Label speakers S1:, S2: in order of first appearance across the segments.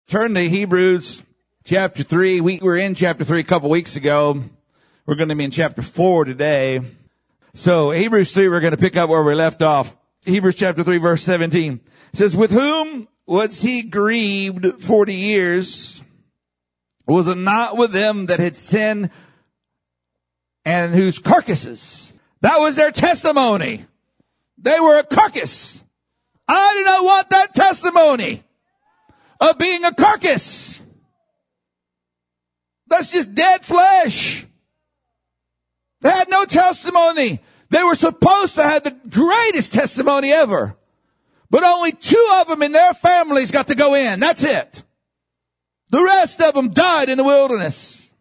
S1: Turn to Hebrews chapter 3. We were in chapter 3 a couple weeks ago. We're going to be in chapter 4 today. So Hebrews 3, we're going to pick up where we left off. Hebrews chapter 3, verse 17. It says, with whom was he grieved 40 years? Was it not with them that had sinned and whose carcasses? That was their testimony. They were a carcass. I do not want that testimony of being a carcass. That's just dead flesh. They had no testimony. They were supposed to have the greatest testimony ever. But only 2 of them in their families got to go in. That's it. The rest of them died in the wilderness.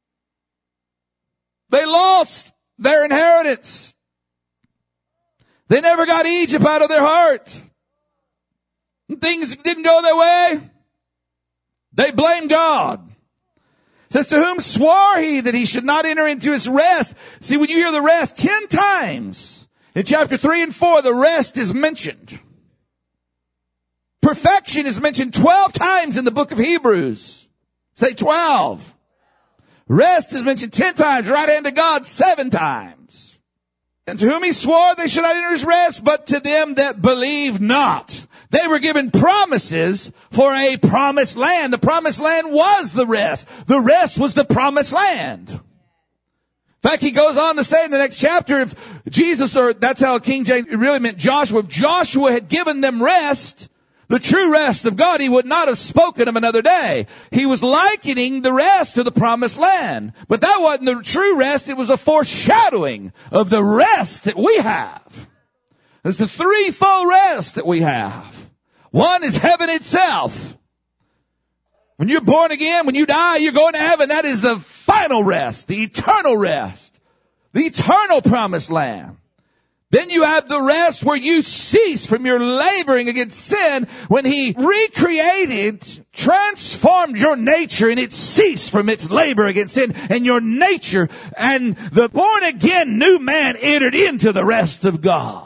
S1: They lost their inheritance. They never got Egypt out of their heart. Things didn't go their way. They blamed God. It says, to whom swore he that he should not enter into his rest? See, when you hear the rest 10 times in chapter 3 and 4, the rest is mentioned. Perfection is mentioned 12 times in the book of Hebrews. Say 12. Rest is mentioned 10 times. Right hand of God 7 times. And to whom he swore they should not enter his rest, but to them that believe not. They were given promises for a promised land. The promised land was the rest. The rest was the promised land. In fact, he goes on to say in the next chapter, if Jesus, or that's how King James really meant Joshua, if Joshua had given them rest, the true rest of God, he would not have spoken of another day. He was likening the rest to the promised land. But that wasn't the true rest. It was a foreshadowing of the rest that we have. It's the threefold rest that we have. One is heaven itself. When you're born again, when you die, you're going to heaven. That is the final rest, the eternal rest, the eternal promised land. Then you have the rest where you cease from your laboring against sin when he recreated, transformed your nature, and it ceased from its labor against sin, and your nature and the born again new man entered into the rest of God.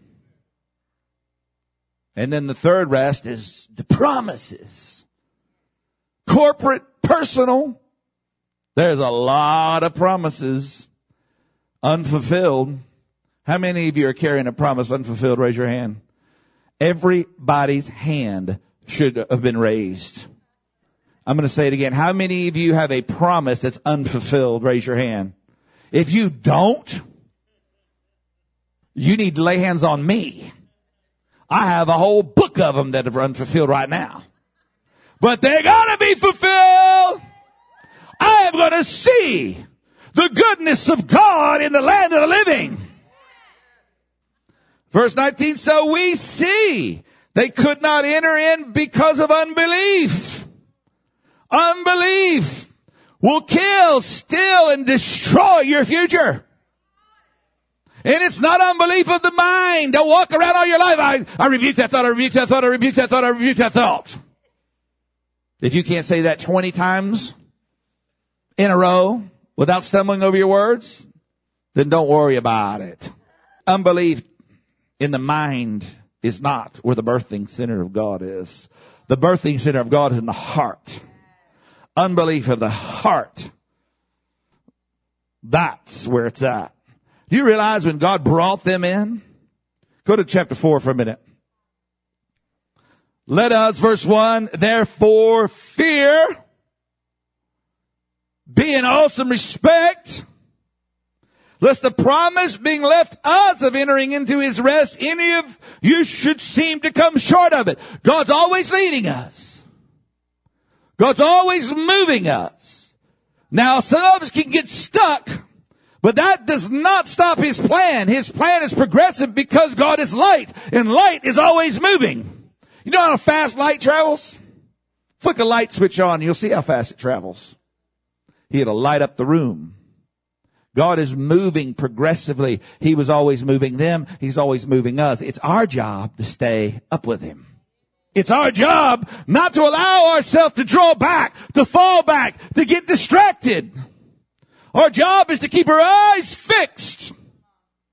S1: And then the third rest is the promises. Corporate, personal. There's a lot of promises unfulfilled. How many of you are carrying a promise unfulfilled? Raise your hand. Everybody's hand should have been raised. I'm going to say it again. How many of you have a promise that's unfulfilled? Raise your hand. If you don't, you need to lay hands on me. I have a whole book of them that are unfulfilled right now. But they're going to be fulfilled. I am going to see the goodness of God in the land of the living. Verse 19, so we see they could not enter in because of unbelief. Unbelief will kill, steal, and destroy your future. And it's not unbelief of the mind. Don't walk around all your life. I rebuke that thought, I rebuke that thought, I rebuke that thought, I rebuke that thought. If you can't say that 20 times in a row without stumbling over your words, then don't worry about it. Unbelief in the mind is not where the birthing center of God is. The birthing center of God is in the heart. Unbelief of the heart. That's where it's at. Do you realize when God brought them in? Go to chapter 4 for a minute. Let us, verse 1, therefore fear, be in awesome respect, lest the promise being left us of entering into his rest, any of you should seem to come short of it. God's always leading us. God's always moving us. Now, some of us can get stuck, but that does not stop his plan. His plan is progressive because God is light, and light is always moving. You know how fast light travels? Flick a light switch on, and you'll see how fast it travels. It'll light up the room. God is moving progressively. He was always moving them. He's always moving us. It's our job to stay up with him. It's our job not to allow ourselves to draw back, to fall back, to get distracted. Our job is to keep our eyes fixed.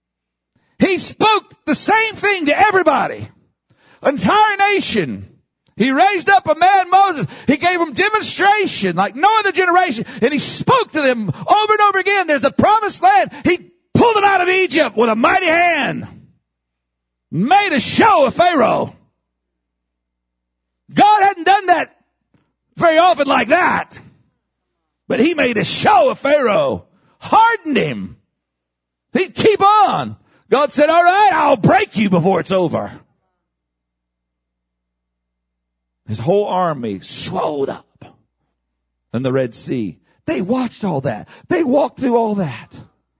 S1: He spoke the same thing to everybody. Entire nation He raised up a man, Moses. He gave them demonstration like no other generation. And he spoke to them over and over again. There's the promised land. He pulled them out of Egypt with a mighty hand. Made a show of Pharaoh. God hadn't done that very often like that. But he made a show of Pharaoh. Hardened him. He'd keep on. God said, all right, I'll break you before it's over. His whole army swelled up in the Red Sea. They watched all that. They walked through all that.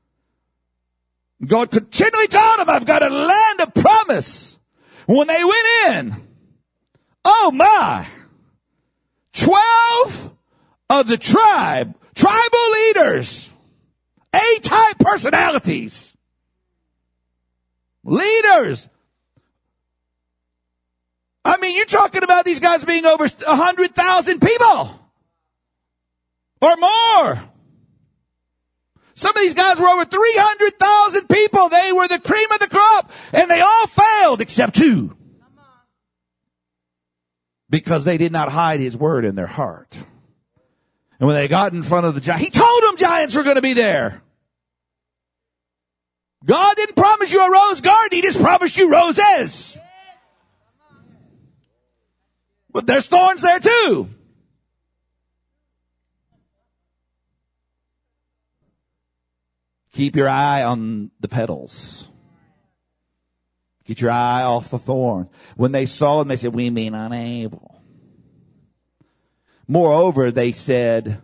S1: God continually told them, I've got a land of promise. When they went in, oh my, 12 of the tribal leaders, A-type personalities, leaders. I mean, you're talking about these guys being over 100,000 people or more. Some of these guys were over 300,000 people. They were the cream of the crop, and they all failed except 2. Because they did not hide his word in their heart. And when they got in front of the giant, he told them giants were going to be there. God didn't promise you a rose garden. He just promised you roses. But there's thorns there too. Keep your eye on the petals. Get your eye off the thorn. When they saw him, they said, we mean unable. Moreover, they said,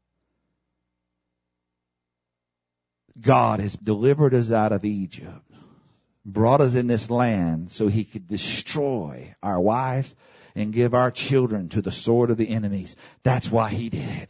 S1: God has delivered us out of Egypt, brought us in this land so he could destroy our wives and give our children to the sword of the enemies. That's why he did it.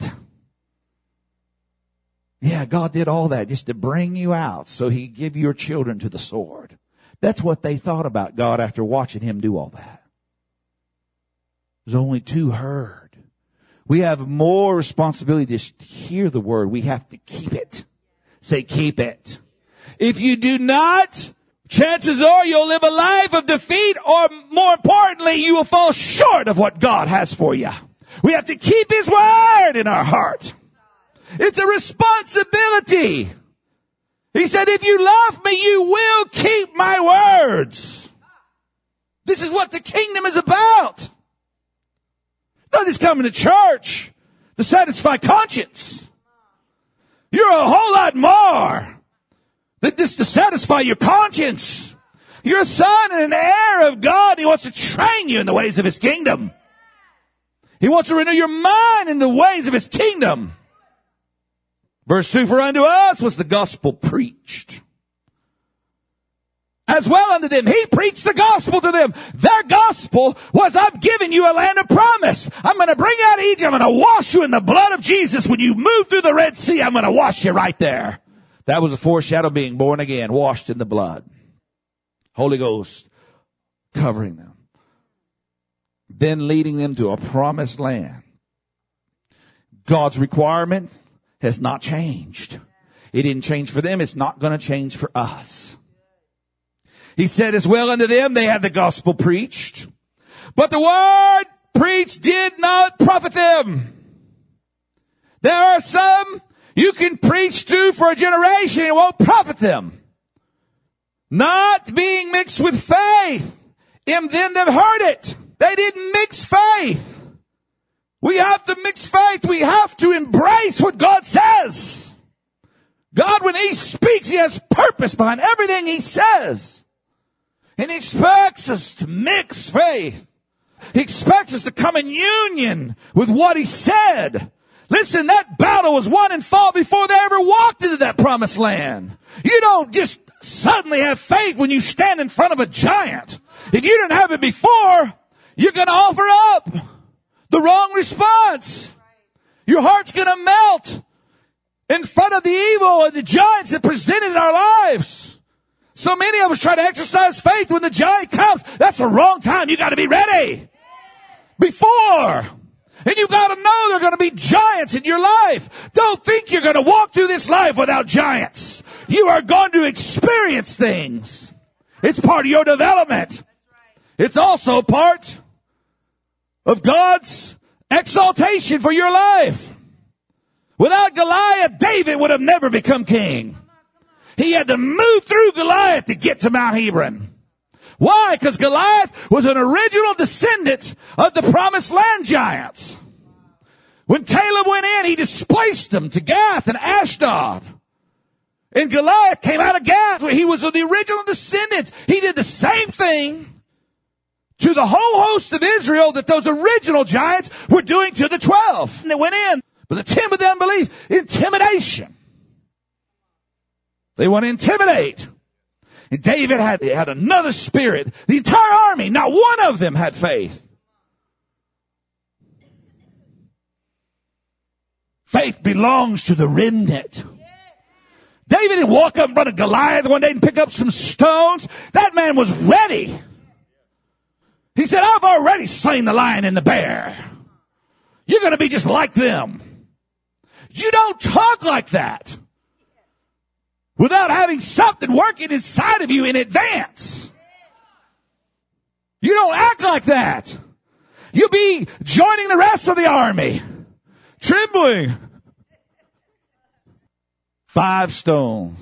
S1: Yeah, God did all that just to bring you out so he'd give your children to the sword. That's what they thought about God after watching him do all that. There's only 2 heard. We have more responsibility to hear the word. We have to keep it. Say, keep it. If you do not, chances are you'll live a life of defeat, or more importantly, you will fall short of what God has for you. We have to keep his word in our heart. It's a responsibility. He said, if you love me, you will keep my words. This is what the kingdom is about. Not just coming to church to satisfy conscience. You're a whole lot more than just to satisfy your conscience. You're a son and an heir of God. He wants to train you in the ways of his kingdom. He wants to renew your mind in the ways of his kingdom. Verse 2, for unto us was the gospel preached. As well unto them. He preached the gospel to them. Their gospel was, I'm giving you a land of promise. I'm going to bring you out of Egypt. I'm going to wash you in the blood of Jesus. When you move through the Red Sea, I'm going to wash you right there. That was a foreshadow of being born again, washed in the blood. Holy Ghost covering them. Then leading them to a promised land. God's requirement has not changed. It didn't change for them. It's not going to change for us. He said, as well unto them, they had the gospel preached. But the word preached did not profit them. There are some you can preach to for a generation, it won't profit them. Not being mixed with faith in them that heard it. They didn't mix faith. We have to mix faith. We have to embrace what God says. God, when he speaks, he has purpose behind everything he says. And he expects us to mix faith. He expects us to come in union with what he said. Listen, that battle was won and fought before they ever walked into that promised land. You don't just suddenly have faith when you stand in front of a giant. If you didn't have it before, you're going to offer up the wrong response. Your heart's going to melt in front of the evil and the giants that presented in our lives. So many of us try to exercise faith when the giant comes. That's the wrong time. You got to be ready. Before. And you got to know there are going to be giants in your life. Don't think you're going to walk through this life without giants. You are going to experience things. It's part of your development. It's also part of God's exaltation for your life. Without Goliath, David would have never become king. He had to move through Goliath to get to Mount Hebron. Why? Because Goliath was an original descendant of the promised land giants. When Caleb went in, he displaced them to Gath and Ashdod. And Goliath came out of Gath, where he was the original descendant. He did the same thing to the whole host of Israel that those original giants were doing to the 12. And they went in. But the 10 of them believed intimidation. They want to intimidate. And David had another spirit. The entire army, not one of them had faith. Faith belongs to the remnant. David didn't walk up in front of Goliath one day and pick up some stones. That man was ready. He said, I've already slain the lion and the bear. You're going to be just like them. You don't talk like that without having something working inside of you in advance. You don't act like that. You'll be joining the rest of the army, trembling. 5 stones.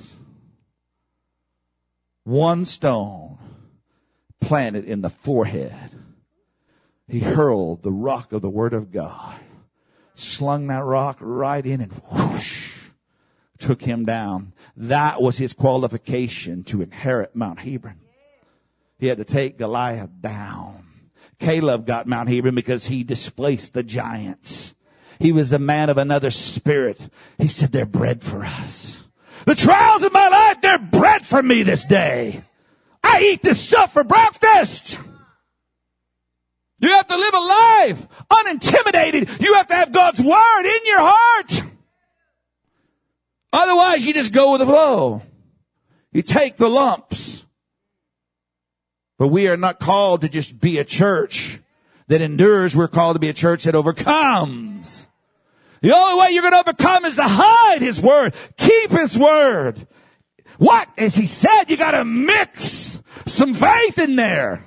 S1: 1 stone planted in the forehead. He hurled the rock of the word of God, slung that rock right in, and whoosh, took him down. That was his qualification to inherit Mount Hebron. He had to take Goliath down. Caleb got Mount Hebron because he displaced the giants. He was a man of another spirit. He said, they're bread for us. The trials of my life, they're bread for me this day. I eat this stuff for breakfast. You have to live a life unintimidated. You have to have God's word in your heart. Otherwise, you just go with the flow. You take the lumps. But we are not called to just be a church that endures. We're called to be a church that overcomes. The only way you're going to overcome is to hide His word. Keep His word. What? As He said, you got to mix some faith in there.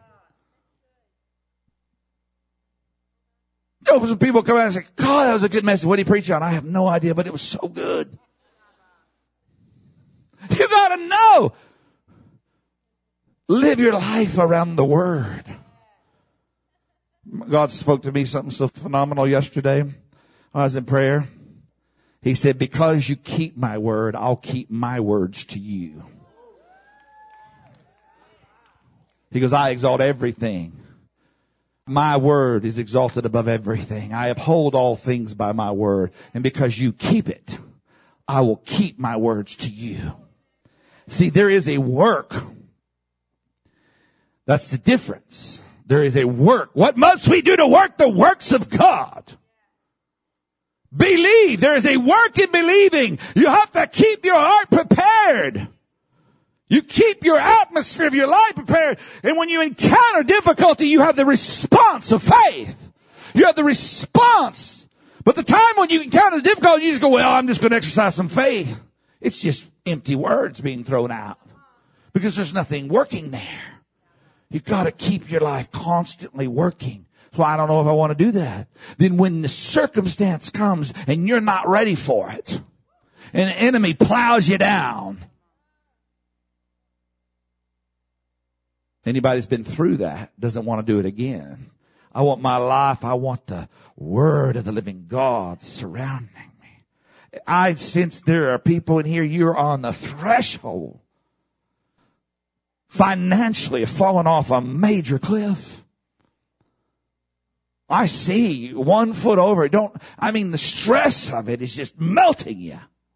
S1: You know, some people come out and say, God, that was a good message. What did he preach on? I have no idea, but it was so good. You got to know. Live your life around the word. God spoke to me something so phenomenal yesterday. I was in prayer. He said, because you keep my word, I'll keep my words to you. He goes, I exalt everything. My word is exalted above everything. I uphold all things by my word. And because you keep it, I will keep my words to you. See, there is a work. That's the difference. There is a work. What must we do to work the works of God? Believe. There is a work in believing. You have to keep your heart prepared. You keep your atmosphere of your life prepared. And when you encounter difficulty, you have the response of faith. You have the response. But the time when you encounter the difficulty, you just go, well, I'm just going to exercise some faith. It's just empty words being thrown out. Because there's nothing working there. You've got to keep your life constantly working. So I don't know if I want to do that. Then when the circumstance comes and you're not ready for it, and the enemy plows you down. Anybody that's been through that doesn't want to do it again. I want my life, I want the word of the living God surrounding me. I sense there are people in here, you're on the threshold. Financially have fallen off a major cliff. I see 1 foot over. The stress of it is just melting you.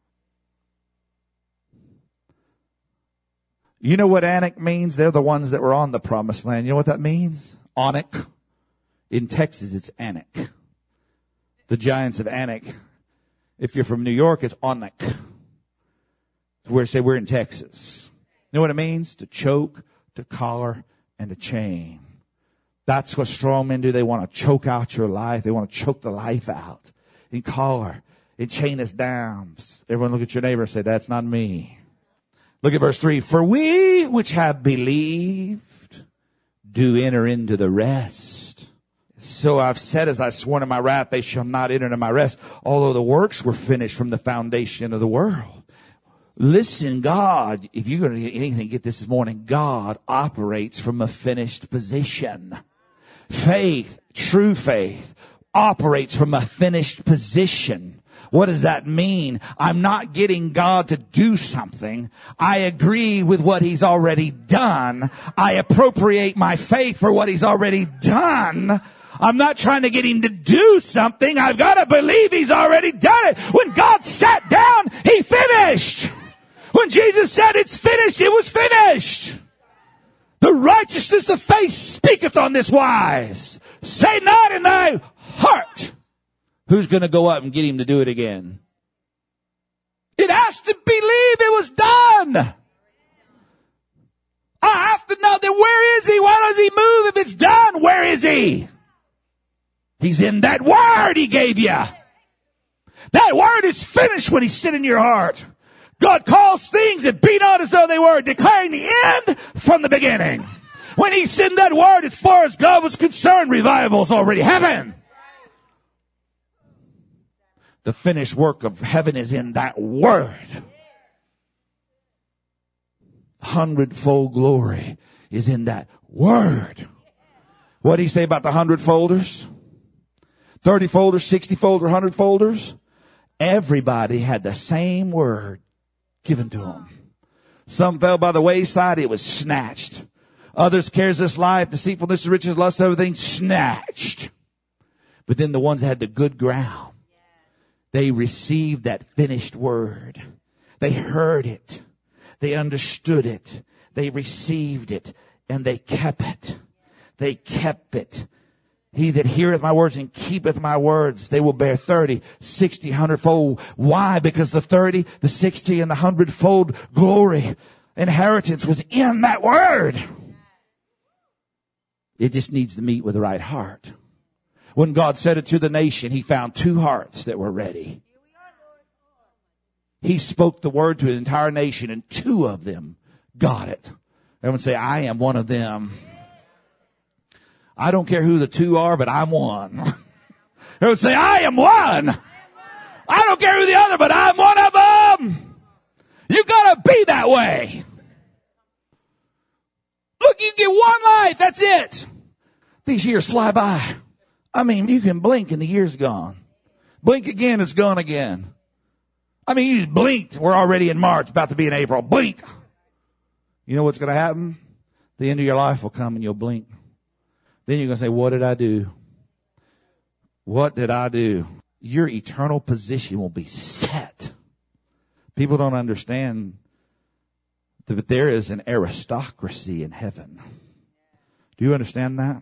S1: You know what Anak means? They're the ones that were on the promised land. You know what that means? Anak. In Texas, it's Anak. The giants of Anak. If you're from New York, it's Anak. It's where say we're in Texas. You know what it means? To choke, to collar, and to chain. That's what strong men do. They want to choke out your life. They want to choke the life out. And collar. And chain us down. Everyone look at your neighbor and say, that's not me. Look at verse 3. For we which have believed do enter into the rest. So I've said, as I sworn in my wrath, they shall not enter into my rest, although the works were finished from the foundation of the world. Listen, God, if you're going to get anything, get this morning. God operates from a finished position. Faith, true faith, operates from a finished position. What does that mean? I'm not getting God to do something. I agree with what He's already done. I appropriate my faith for what He's already done. I'm not trying to get Him to do something. I've got to believe He's already done it. When God sat down, He finished. When Jesus said it's finished, it was finished. The righteousness of faith speaketh on this wise. Say not in thy heart. Who's going to go up and get Him to do it again? It has to believe it was done. I have to know that where is He? Why does He move if it's done? Where is He? He's in that word He gave you. That word is finished when He's sitting in your heart. God calls things that be not as though they were, declaring the end from the beginning. When He sent that word, as far as God was concerned, revival's already happened. The finished work of heaven is in that word. Hundredfold glory is in that word. What did He say about the 100-folders? 30-folders, 60-folders, 100-folders? Everybody had the same word given to them. Some fell by the wayside, it was snatched. Others, cares this life, deceitfulness, riches, lust, everything, snatched. But then the ones that had the good ground, they received that finished word. They heard it. They understood it. They received it. And they kept it. They kept it. He that heareth my words and keepeth my words, they will bear 30, 60, 100-fold. Why? Because the 30, the 60, and the 100-fold glory, inheritance was in that word. It just needs to meet with the right heart. When God said it to the nation, He found 2 hearts that were ready. He spoke the word to the entire nation, and 2 of them got it. Everyone say, I am one of them. I don't care who the 2 are, but I'm one. Everyone say, I am one. I don't care who the other, but I'm one of them. You gotta be that way. Look, you get one life. That's it. These years fly by. I mean, you can blink and the year's gone. Blink again, it's gone again. I mean, you just blinked. We're already in March, about to be in April. Blink. You know what's going to happen? The end of your life will come and you'll blink. Then you're going to say, what did I do? What did I do? Your eternal position will be set. People don't understand that there is an aristocracy in heaven. Do you understand that?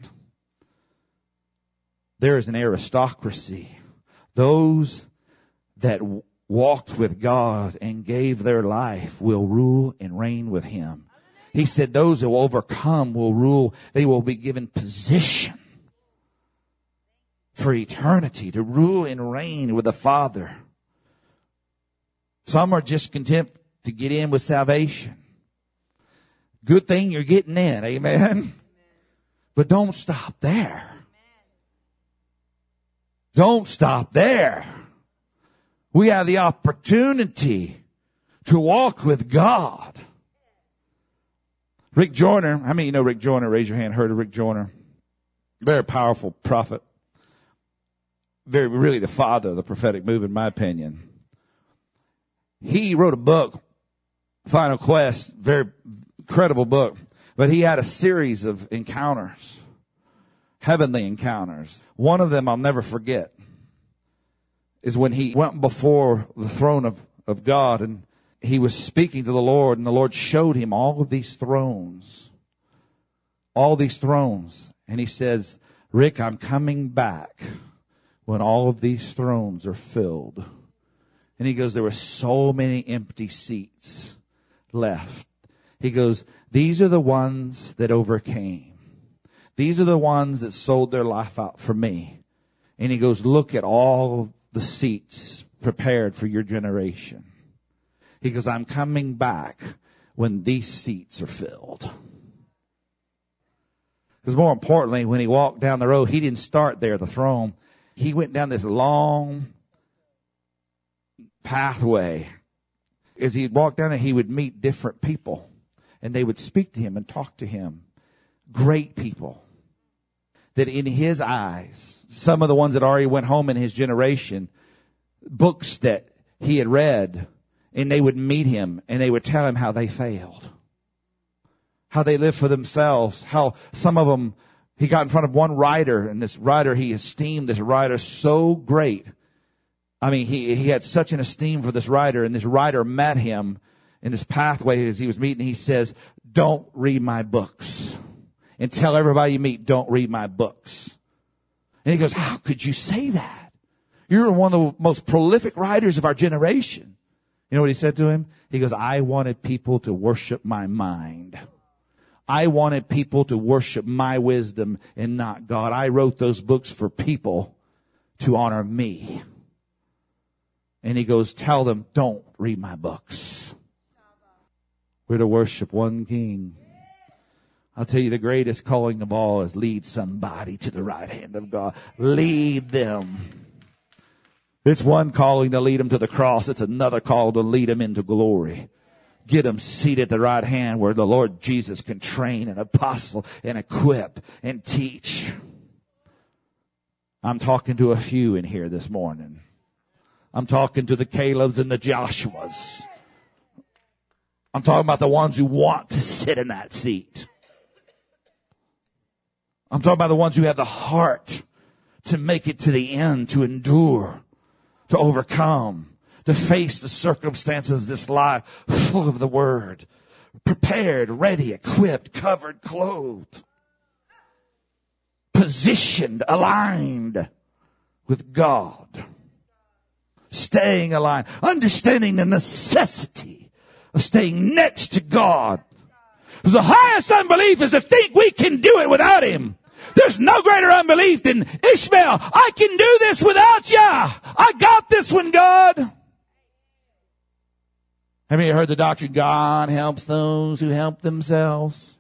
S1: There is an aristocracy. Those that walked with God and gave their life will rule and reign with Him. He said those who overcome will rule. They will be given position for eternity to rule and reign with the Father. Some are just content to get in with salvation. Good thing you're getting in, amen? But don't stop there. Don't stop there. We have the opportunity to walk with God. Rick Joyner, how many of you know Rick Joyner? Raise your hand. Heard of Rick Joyner? Very powerful prophet. Really the father of the prophetic move, in my opinion. He wrote a book, Final Quest, very incredible book. But he had a series of encounters, heavenly encounters. One of them I'll never forget is when he went before the throne of God and he was speaking to the Lord, and the Lord showed him all of these thrones. All these thrones. And he says, Rick, I'm coming back when all of these thrones are filled. And he goes, there were so many empty seats left. He goes, these are the ones that overcame. These are the ones that sold their life out for me. And he goes, look at all the seats prepared for your generation. He goes, I'm coming back when these seats are filled. Because more importantly, when he walked down the road, he didn't start there at the throne. He went down this long pathway. As he walked down there, he would meet different people. And they would speak to him and talk to him. Great people. That in his eyes, some of the ones that already went home in his generation, books that he had read, and they would meet him and they would tell him how they failed. How they lived for themselves. How some of them, he got in front of one writer, and this writer, he esteemed this writer so great. I mean, he had such an esteem for this writer, and this writer met him in this pathway as he was meeting. He says, don't read my books. And tell everybody you meet, don't read my books. And he goes, how could you say that? You're one of the most prolific writers of our generation. You know what he said to him? He goes, I wanted people to worship my mind. I wanted people to worship my wisdom and not God. I wrote those books for people to honor me. And he goes, tell them, don't read my books. We're to worship one King. I'll tell you, the greatest calling of all is lead somebody to the right hand of God. Lead them. It's one calling to lead them to the cross. It's another call to lead them into glory. Get them seated at the right hand where the Lord Jesus can train and apostle and equip and teach. I'm talking to a few in here this morning. I'm talking to the Calebs and the Joshuas. I'm talking about the ones who want to sit in that seat. I'm talking about the ones who have the heart to make it to the end, to endure, to overcome, to face the circumstances of this life full of the Word. Prepared, ready, equipped, covered, clothed. Positioned, aligned with God. Staying aligned. Understanding the necessity of staying next to God. Because the highest unbelief is to think we can do it without Him. There's no greater unbelief than Ishmael. I can do this without you. I got this one, God. Have you heard the doctrine, God helps those who help themselves?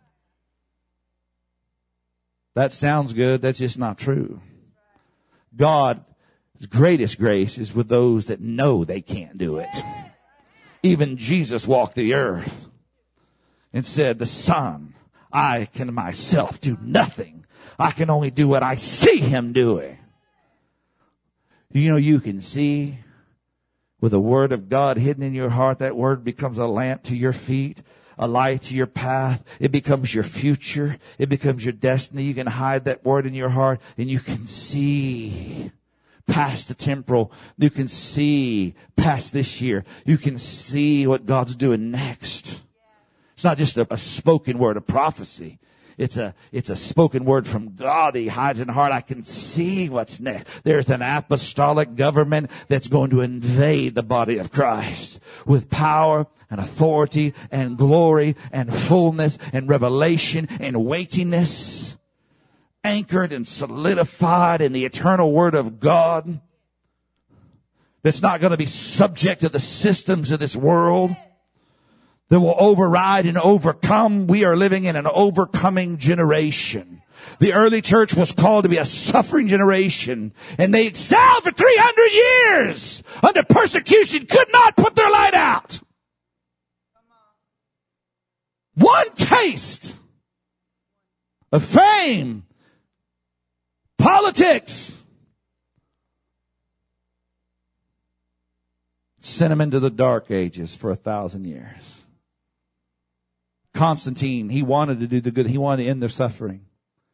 S1: That sounds good. That's just not true. God's greatest grace is with those that know they can't do it. Even Jesus walked the earth and said, the Son, I can myself do nothing. I can only do what I see Him doing. You know, you can see with the Word of God hidden in your heart, that Word becomes a lamp to your feet, a light to your path. It becomes your future. It becomes your destiny. You can hide that Word in your heart and you can see past the temporal. You can see past this year. You can see what God's doing next. It's not just a spoken word of prophecy. It's a spoken word from God that He hides in the heart. I can see what's next. There's an apostolic government that's going to invade the body of Christ with power and authority and glory and fullness and revelation and weightiness, anchored and solidified in the eternal Word of God. That's not going to be subject to the systems of this world. That will override and overcome. We are living in an overcoming generation. The early church was called to be a suffering generation, and they excelled for 300 years under persecution, could not put their light out. One taste of fame, politics, sent them into the dark ages for 1,000 years. Constantine, he wanted to do the good. He wanted to end their suffering.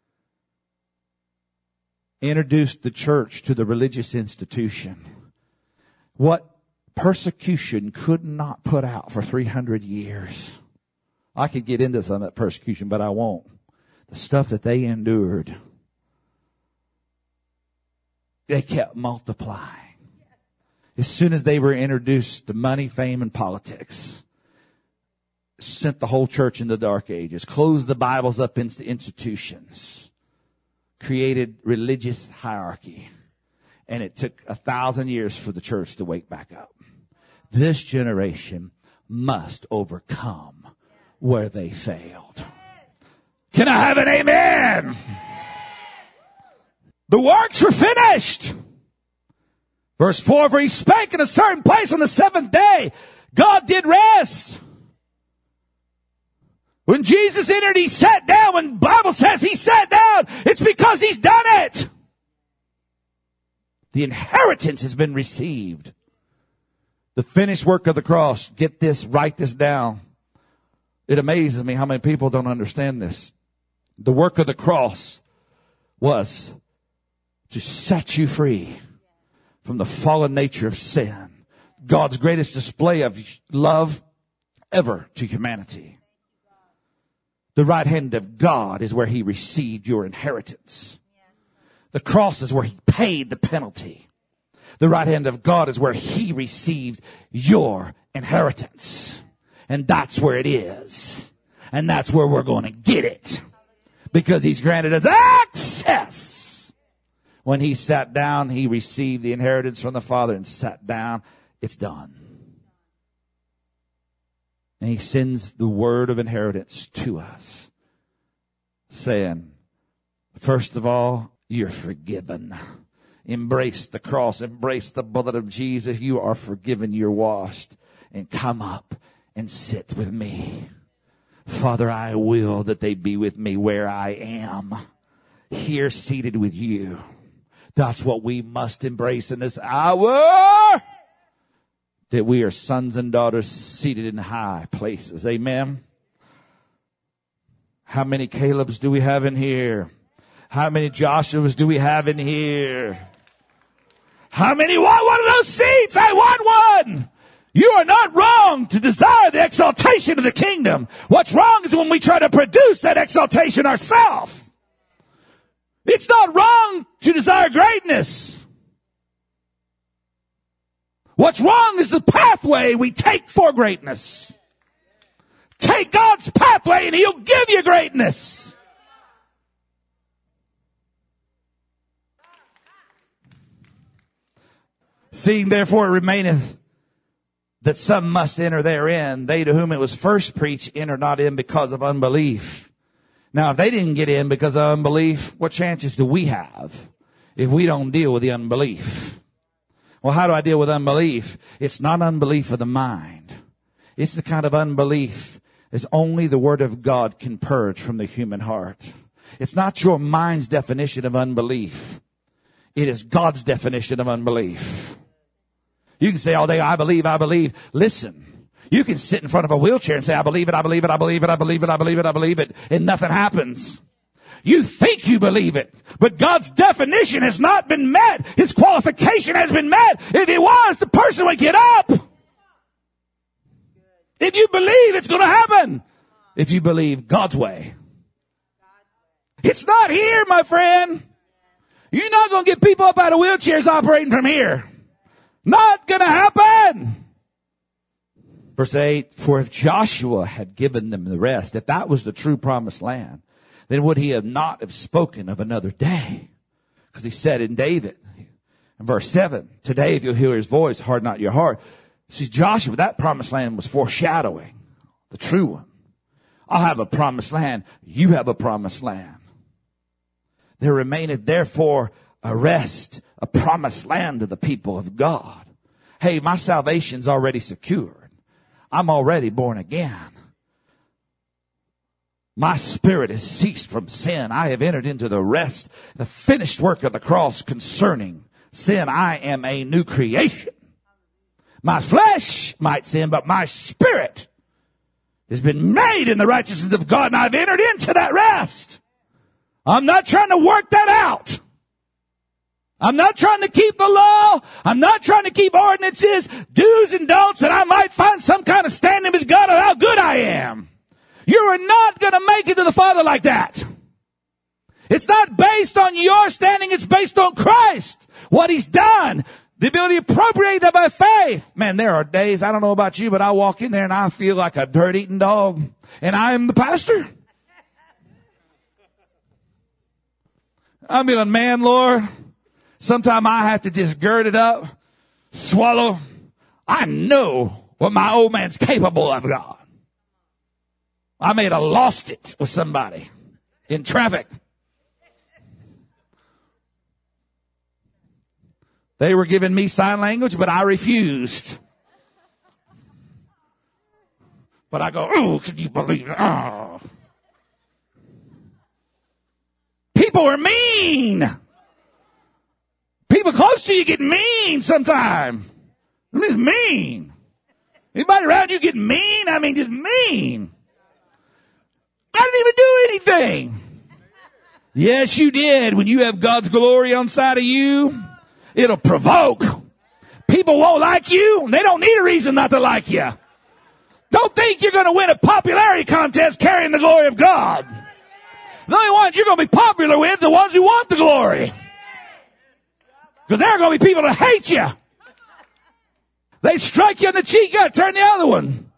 S1: Introduced the church to the religious institution. What persecution could not put out for 300 years. I could get into some of that persecution, but I won't. The stuff that they endured. They kept multiplying. As soon as they were introduced to money, fame, and politics, sent the whole church into the dark ages, closed the Bibles up into institutions, created religious hierarchy, and it took 1,000 years for the church to wake back up. This generation must overcome where they failed. Can I have an amen? The works were finished. Verse 4, for he spake in a certain place on the seventh day. God did rest. When Jesus entered, he sat down. When the Bible says he sat down, it's because he's done it. The inheritance has been received. The finished work of the cross. Get this, write this down. It amazes me how many people don't understand this. The work of the cross was to set you free from the fallen nature of sin. God's greatest display of love ever to humanity. The right hand of God is where he received your inheritance. The cross is where he paid the penalty. The right hand of God is where he received your inheritance. And that's where it is. And that's where we're going to get it. Because he's granted us access. When he sat down, he received the inheritance from the Father and sat down. It's done. And he sends the word of inheritance to us, saying, first of all, you're forgiven. Embrace the cross. Embrace the blood of Jesus. You are forgiven. You're washed. And come up and sit with me. Father, I will that they be with me where I am, here seated with you. That's what we must embrace in this hour. That we are sons and daughters seated in high places. Amen. How many Calebs do we have in here? How many Joshuas do we have in here? How many want one of those seats? I want one. You are not wrong to desire the exaltation of the kingdom. What's wrong is when we try to produce that exaltation ourselves. It's not wrong to desire greatness. What's wrong is the pathway we take for greatness. Take God's pathway and he'll give you greatness. Seeing therefore it remaineth that some must enter therein, they to whom it was first preached enter not in because of unbelief. Now, if they didn't get in because of unbelief, what chances do we have if we don't deal with the unbelief? Well, how do I deal with unbelief? It's not unbelief of the mind. It's the kind of unbelief as only the Word of God can purge from the human heart. It's not your mind's definition of unbelief. It is God's definition of unbelief. You can say all day, I believe, I believe. Listen, you can sit in front of a wheelchair and say, I believe it, I believe it, I believe it, I believe it, I believe it, I believe it, and nothing happens. You think you believe it, but God's definition has not been met. His qualification has been met. If it was, the person would get up. If you believe, it's going to happen. If you believe God's way. It's not here, my friend. You're not going to get people up out of wheelchairs operating from here. Not going to happen. Verse 8, for if Joshua had given them the rest, if that was the true promised land, then would he have not have spoken of another day? Because he said in David, in verse 7, today if you'll hear his voice, harden not your heart. See, Joshua, that promised land was foreshadowing the true one. I'll have a promised land. You have a promised land. There remaineth therefore a rest, a promised land to the people of God. Hey, my salvation's already secured. I'm already born again. My spirit has ceased from sin. I have entered into the rest, the finished work of the cross concerning sin. I am a new creation. My flesh might sin, but my spirit has been made in the righteousness of God, and I've entered into that rest. I'm not trying to work that out. I'm not trying to keep the law. I'm not trying to keep ordinances, do's and don'ts, that I might find some kind of standing with God of how good I am. You are not going to make it to the Father like that. It's not based on your standing. It's based on Christ. What he's done. The ability to appropriate that by faith. Man, there are days, I don't know about you, but I walk in there and I feel like a dirt-eating dog. And I am the pastor. I'm feeling, man, Lord, sometimes I have to just gird it up, swallow. I know what my old man's capable of, God. I may have lost it with somebody. in traffic. They were giving me sign language, but I refused. But I go, oh, can you believe it? Oh. People are mean. People close to you get mean sometimes. I mean, it's mean. Anybody around you get mean? I mean, just mean. I didn't even do anything. Yes, you did. When you have God's glory on side of you, it'll provoke. People won't like you, and they don't need a reason not to like you. Don't think you're going to win a popularity contest carrying the glory of God. The only ones you're going to be popular with are the ones who want the glory. Because there are going to be people that hate you. They strike you on the cheek, you got to turn the other one.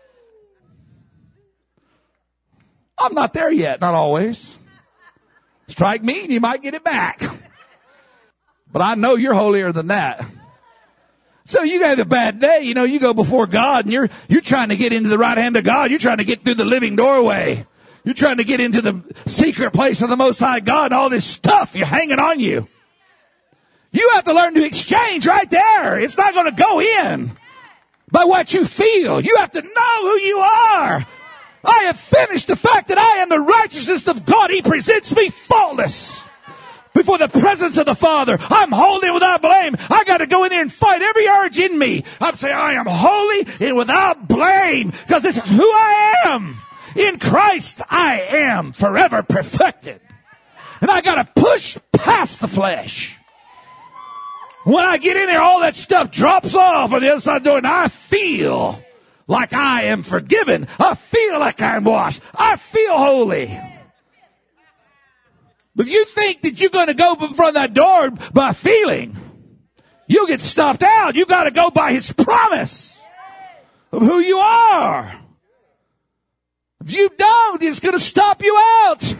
S1: I'm not there yet, not always. Strike me and you might get it back. But I know you're holier than that. So you have a bad day, you go before God and you're trying to get into the right hand of God. You're trying to get through the living doorway. You're trying to get into the secret place of the Most High God and all this stuff you're hanging on you. You have to learn to exchange right there. It's not going to go in by what you feel. You have to know who you are. I have finished the fact that I am the righteousness of God. He presents me faultless before the presence of the Father. I'm holy and without blame. I got to go in there and fight every urge in me. I'm saying I am holy and without blame because this is who I am. In Christ I am forever perfected. And I got to push past the flesh. When I get in there, all that stuff drops off on the other side of the door, and I feel like I am forgiven. I feel like I'm washed. I feel holy. But if you think that you're going to go in front of that door by feeling, you'll get stopped out. You got to go by His promise of who you are. If you don't, it's going to stop you out.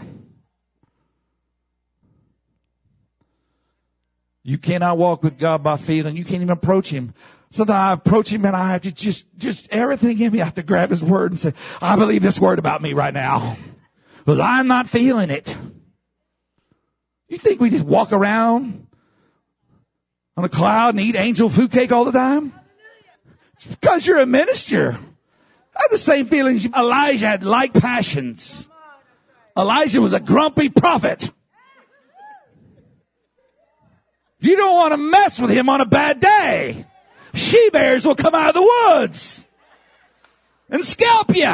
S1: You cannot walk with God by feeling. You can't even approach Him. Sometimes I approach Him and I have to just everything in me. I have to grab His word and say, I believe this word about me right now. Because I'm not feeling it. You think we just walk around on a cloud and eat angel food cake all the time? It's because you're a minister. I have the same feelings. Elijah had like passions. Elijah was a grumpy prophet. You don't want to mess with him on a bad day. She-bears will come out of the woods and scalp you.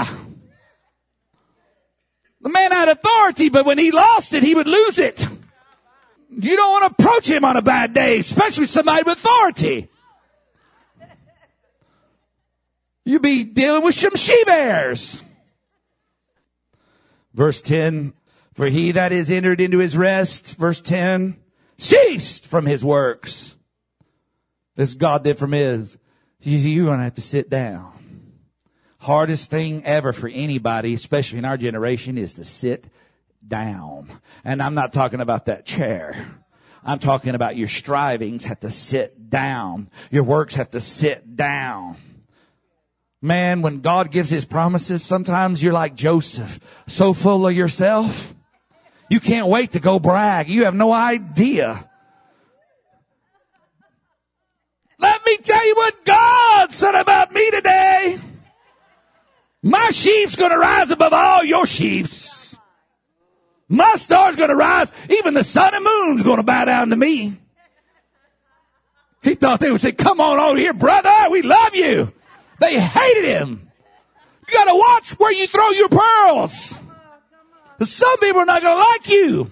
S1: The man had authority, but when he lost it, he would lose it. You don't want to approach him on a bad day, especially somebody with authority. You'd be dealing with some she-bears. Verse 10, for he that is entered into his rest, verse 10, ceased from his works. This God did from his. You're going to have to sit down. Hardest thing ever for anybody, especially in our generation, is to sit down. And I'm not talking about that chair. I'm talking about your strivings have to sit down. Your works have to sit down. Man, when God gives His promises, sometimes you're like Joseph, so full of yourself. You can't wait to go brag. You have no idea. Let me tell you what God said about me today. My sheep's going to rise above all your sheeps. My star's going to rise. Even the sun and moon's going to bow down to me. He thought they would say, come on over here, brother. We love you. They hated him. You got to watch where you throw your pearls. Some people are not going to like you.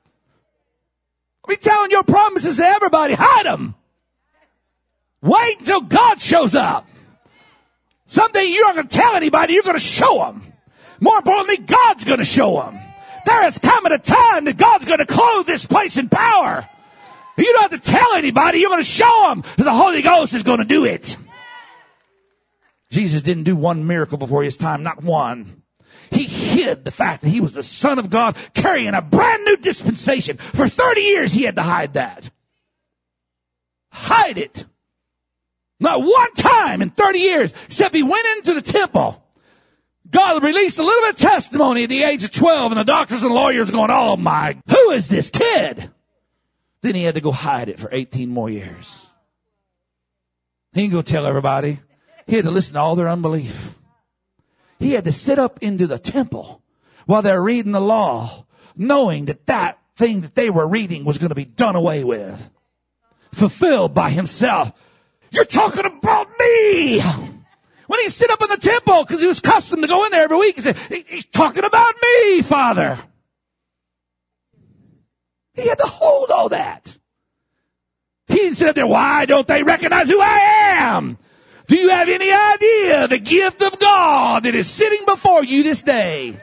S1: Be telling your promises to everybody. Hide them. Wait until God shows up. Someday you're not going to tell anybody. You're going to show them. More importantly, God's going to show them. There is coming a time that God's going to clothe this place in power. You don't have to tell anybody. You're going to show them. The Holy Ghost is going to do it. Jesus didn't do one miracle before His time. Not one. He hid the fact that He was the Son of God carrying a brand new dispensation. For 30 years He had to hide that. Hide it. Not one time in 30 years except He went into the temple, God released a little bit of testimony at the age of 12, and the doctors and lawyers going, oh my, who is this kid? Then he had to go hide it for 18 more years. He didn't go tell everybody. He had to listen to all their unbelief. He had to sit up into the temple while they're reading the law, knowing that that thing that they were reading was going to be done away with, fulfilled by himself. You're talking about me. When he stood up in the temple, because he was accustomed to go in there every week, he said, he's talking about me, Father. He had to hold all that. He didn't sit up there, why don't they recognize who I am? Do you have any idea the gift of God that is sitting before you this day?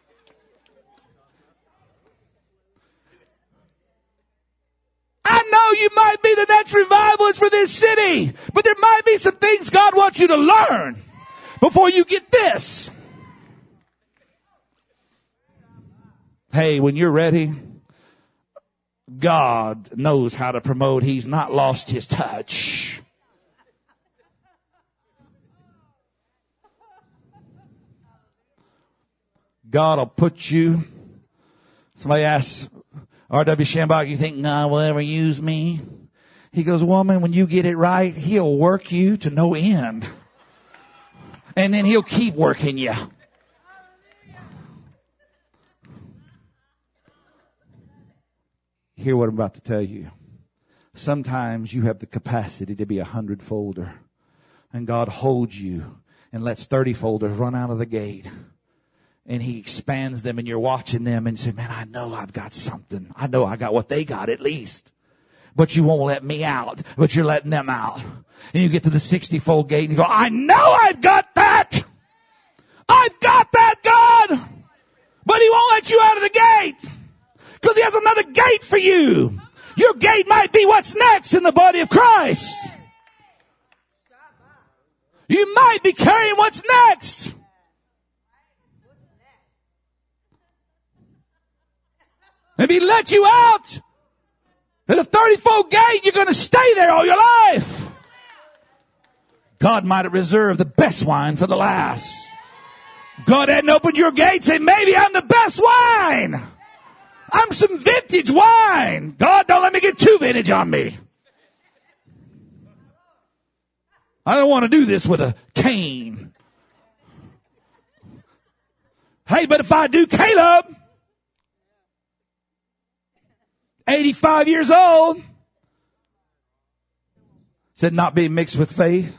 S1: I know you might be the next revivalist for this city, but there might be some things God wants you to learn before you get this. Hey, when you're ready, God knows how to promote. He's not lost his touch. God will put you. Somebody asks R.W. Shambach, you think God will ever use me? He goes, woman, when you get it right, he'll work you to no end. And then he'll keep working you. Hear what I'm about to tell you. Sometimes you have the capacity to be 100-folder. And God holds you and lets 30-folders run out of the gate. And he expands them and you're watching them and say, man, I know I've got something. I know I got what they got at least. But you won't let me out, but you're letting them out. And you get to the 60-fold gate and you go, I know I've got that. I've got that, God. But he won't let you out of the gate because he has another gate for you. Your gate might be what's next in the body of Christ. You might be carrying what's next. If he let you out at a 30-fold gate, you're going to stay there all your life. God might have reserved the best wine for the last. God hadn't opened your gate, say, maybe I'm the best wine. I'm some vintage wine. God, don't let me get too vintage on me. I don't want to do this with a cane. Hey, but if I do, Caleb, 85 years old, said not being mixed with faith.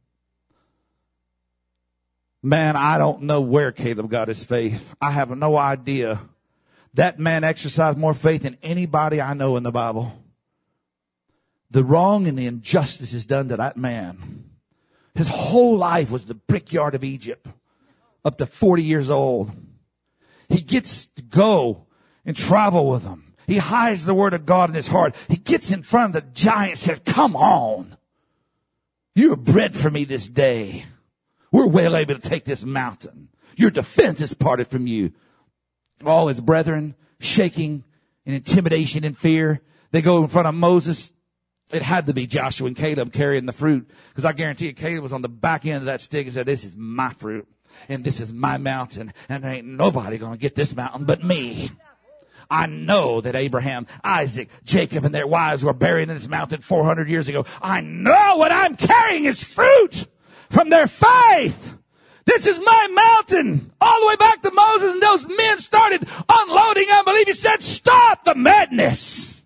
S1: Man, I don't know where Caleb got his faith. I have no idea. That man exercised more faith than anybody I know in the Bible. The wrong and the injustice is done to that man. His whole life was the brickyard of Egypt, up to 40 years old. He gets to go and travel with them. He hides the word of God in his heart. He gets in front of the giant and says, come on. You're bread for me this day. We're well able to take this mountain. Your defense is parted from you. All his brethren shaking in intimidation and fear. They go in front of Moses. It had to be Joshua and Caleb carrying the fruit, because I guarantee you Caleb was on the back end of that stick and said, this is my fruit and this is my mountain, and there ain't nobody going to get this mountain but me. I know that Abraham, Isaac, Jacob, and their wives were buried in this mountain 400 years ago. I know what I'm carrying is fruit from their faith. This is my mountain. All the way back to Moses, and those men started unloading unbelief. He said, stop the madness.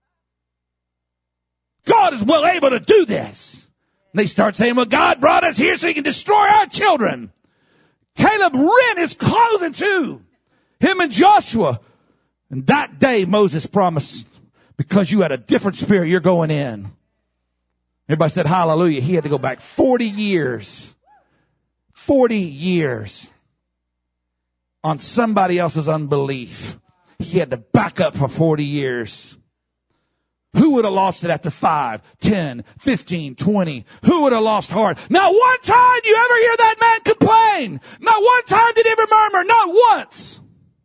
S1: God is well able to do this. And they start saying, well, God brought us here so he can destroy our children. Caleb rent his clothes in two. Him and Joshua. And that day Moses promised, because you had a different spirit, you're going in. Everybody said hallelujah. He had to go back 40 years. 40 years on somebody else's unbelief. He had to back up for 40 years. Who would have lost it after 5, 10, 15, 20? Who would have lost heart? Not one time do you ever hear that man complain. Not one time did he ever murmur. Not once.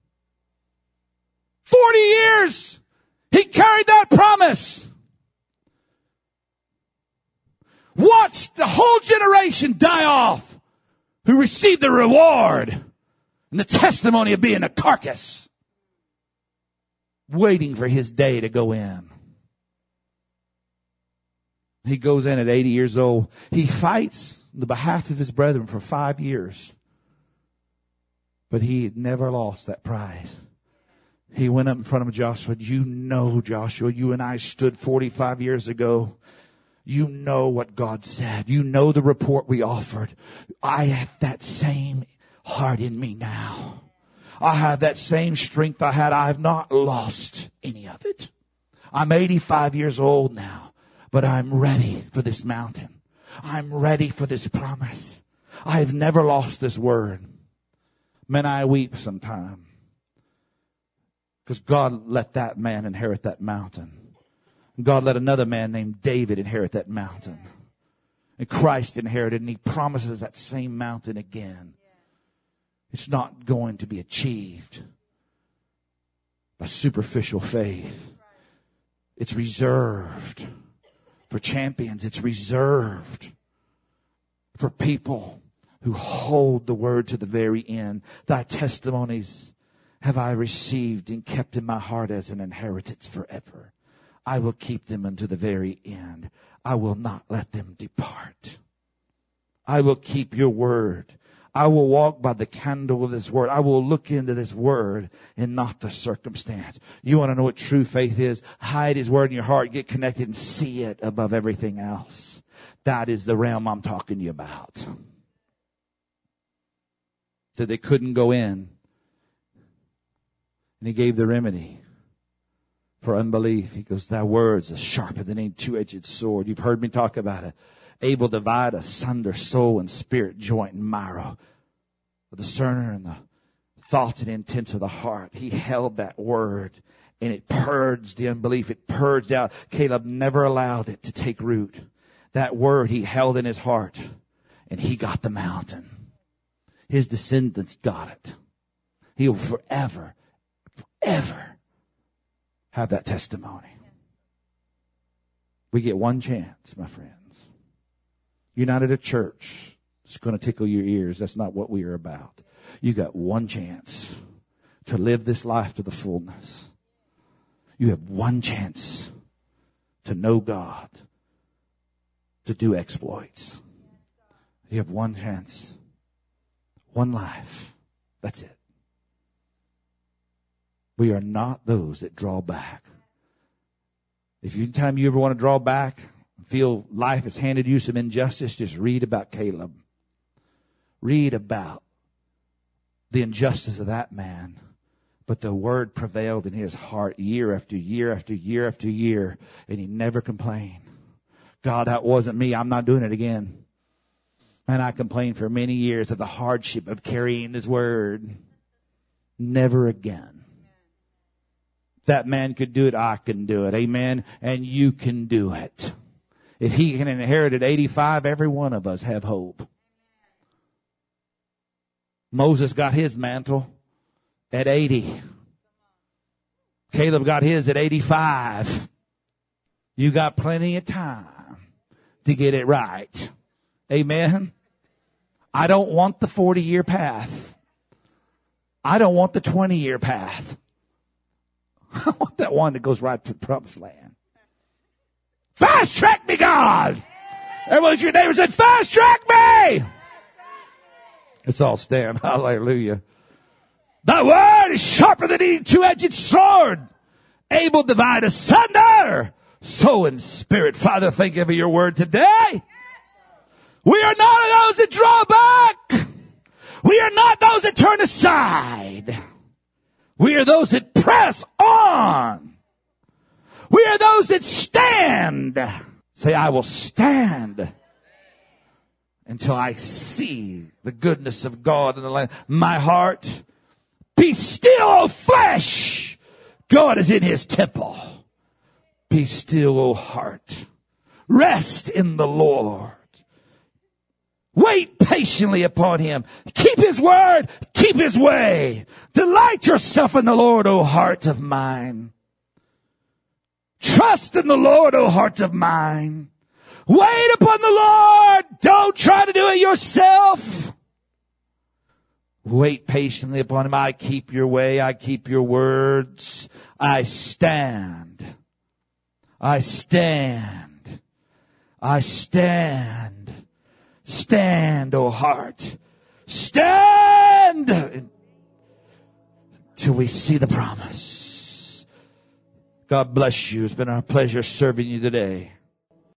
S1: 40 years he carried that promise. Watched the whole generation die off who received the reward and the testimony of being a carcass, waiting for his day to go in. He goes in at 80 years old. He fights on the behalf of his brethren for 5 years. But he had never lost that prize. He went up in front of Joshua. You know, Joshua, you and I stood 45 years ago. You know what God said. You know the report we offered. I have that same heart in me now. I have that same strength I had. I have not lost any of it. I'm 85 years old now, but I'm ready for this mountain. I'm ready for this promise. I have never lost this word. Man, I weep sometime. Because God let that man inherit that mountain. God let another man named David inherit that mountain. And Christ inherited, and he promises that same mountain again. It's not going to be achieved by superficial faith. It's reserved for champions. It's reserved for people who hold the word to the very end. Thy testimonies have I received and kept in my heart as an inheritance forever. I will keep them unto the very end. I will not let them depart. I will keep your word. I will walk by the candle of this word. I will look into this word and not the circumstance. You want to know what true faith is? Hide his word in your heart. Get connected and see it above everything else. That is the realm I'm talking to you about. So they couldn't go in. And he gave the remedy for unbelief. He goes, thy words are sharper than any two-edged sword. You've heard me talk about it. Able to divide asunder soul and spirit, joint and marrow. The discerner and the thoughts and intents of the heart. He held that word and it purged the unbelief. It purged out. Caleb never allowed it to take root. That word he held in his heart and he got the mountain. His descendants got it. He will forever have that testimony. We get one chance, my friends. You're not at a church. It's going to tickle your ears. That's not what we are about. You got one chance to live this life to the fullness. You have one chance to know God, to do exploits. You have one chance, one life. That's it. We are not those that draw back. If anytime you ever want to draw back, feel life has handed you some injustice, just read about Caleb. Read about the injustice of that man. But the word prevailed in his heart year after year after year after year, and he never complained. God, that wasn't me. I'm not doing it again. And I complained for many years of the hardship of carrying his word. Never again. That man could do it, I can do it. Amen. And you can do it. If he can inherit at 85, every one of us have hope. Moses got his mantle at 80. Caleb got his at 85. You got plenty of time to get it right. Amen. I don't want the 40-year path. I don't want the 20-year path. I want that one that goes right to the promised land. Fast track me, God. Everyone, your neighbor said, fast track me. Let's all stand. Hallelujah. Thy word is sharper than any two-edged sword, able to divide asunder soul and spirit. Father, thank you for your word today. We are not those that draw back. We are not those that turn aside. We are those that press on. We are those that stand. Say, I will stand until I see the goodness of God in the land. My heart, be still, O flesh. God is in his temple. Be still, O heart. Rest in the Lord. Wait patiently upon him. Keep his word. Keep his way. Delight yourself in the Lord, O heart of mine. Trust in the Lord, O heart of mine. Wait upon the Lord. Don't try to do it yourself. Wait patiently upon him. I keep your way. I keep your words. I stand. I stand. I stand. Stand, O heart. Stand till we see the promise. God bless you. It's been our pleasure serving you today.